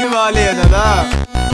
کی مالیه دادا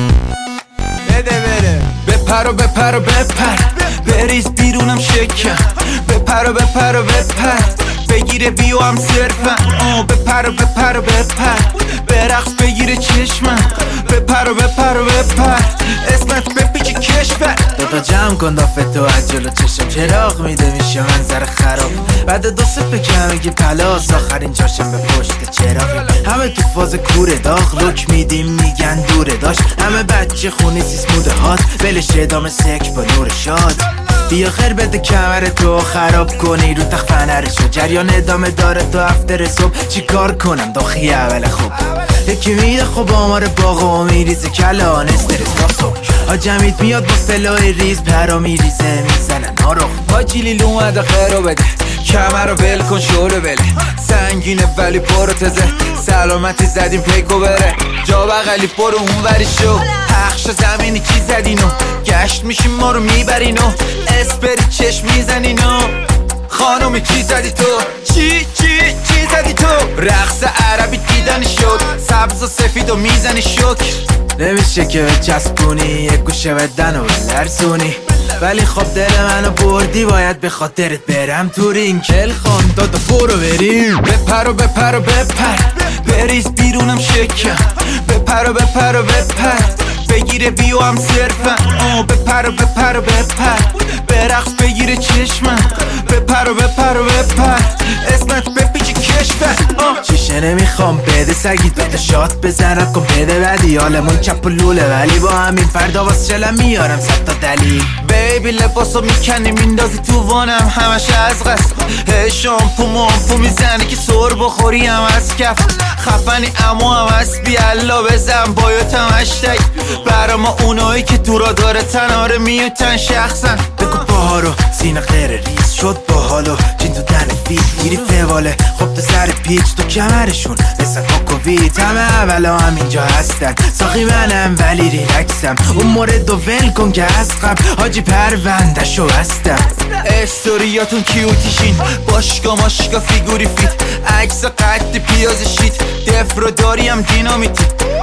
بده بره. بپر و بپر و بپر بریز بیرونم شکم. بپر و بپر و بپر بگیره بیو هم صرفم. بپر و بپر و بپر برقص بگیره چشمم. بپر و بپر و بپر اسمت بپیچه کشور. دادا جمع کن دافتو از جلو چشم چراغ میده میشه منظر خراب. بعد دو سه کمه که پلاس آخرین چاشم به پشت چراغ. همه تو فاز کوره داغ لک میدیم میگن دوره داشت. همه بچه خونی سیسموده هات بلش ادامه سک با نور شاد. بیا خیر بده کمر تو خراب کنی رو تخت فنرشو. جریان ادامه داره تو افتر صبح چی کار کنم داخی اول خوب. یکی میده خوب آمار باغ و میریزه کلان استرس با صبح. جمعیت میاد با سلای ریز پرا میریزه میزنن نارخ. حاجی لیل اومده خیرو بده کمر رو ول کن شورو بله. سنگینه ولی پروتزه سلامتی زدیم پیکو بره. جا بغلی برو اون وری شو. پخش زمینی کی زدینو گشت میشیم ما رو میبرینو. اسپری چشم میزنینو خانومی چی زدی تو چی زدی تو. رقص عربی دیدنی شد سبز و سفید و میزنی شک. نمیشه که به چسبونی یک گوشه بدن و لرزونی. ولی خب دل منو بردی باید به خاطرت برم تو رینگ. کل خان دادا برو بریم. بپر و بپر و بپر بریز بیرونم شکم. بپر و بپر و بپر بگیره بیو هم صرفم. بپر و بپر و بپر برقص بگیره چشمم. بپر و بپر و بپر اسمت بپیچه کشور. چیشه نمیخوام بده سگی دوتا شات بزنم کن بده بدی. حالمون چپ و لوله ولی با همین فردا واس چلم میارم 100 تا دلیل. بیبی لباسو میکنی میندازی تو وانم همش از قصد. شامپو مامپو میزنی که سر بخوری هم از کف. خفنی امو هم از بیالله بزن بایوتم هشتگ. برا ما اونایی که دورا داره تناره میوتن شخصا. بگو باها رو سینه غیر ریز شد با حالو چین تو دن فیت گیری فواله. خب تو سر پیچ تو کمرشون مثل کوکوویت. همه اولا هم اینجا هستن ساقی منم ولی ریلکسم. اون مورد و ول کن که از قبل حاجی پرونده شو هستم. استوریاتون کیوتیشین باشگاه ماشگاه فیگوری فیت. عکس قد پیاز شیت دف رو داریم دینامیتی.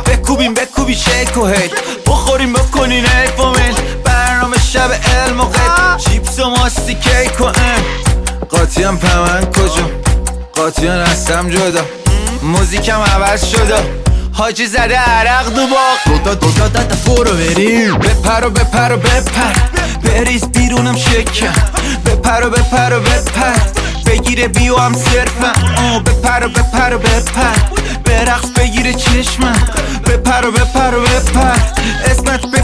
بکوبی شیک و هیل بخوریم بکنین ایف و میل. برنامه شب علم و غیب چیپس و ماستی کیک و قاطیم پمن کجا قاطیان هستم جدا. موزیکم عوض شده حاجی زده عرق دو باغ. دادا برو بریم. بپر و بپر و بپر بریز بیرونم شکم. بپر و بپر و بپر بگیره بیو هم صرفم. بپر و بپر و بپر برقص بگیره چشمم. بپر و بپر و بپر اسمت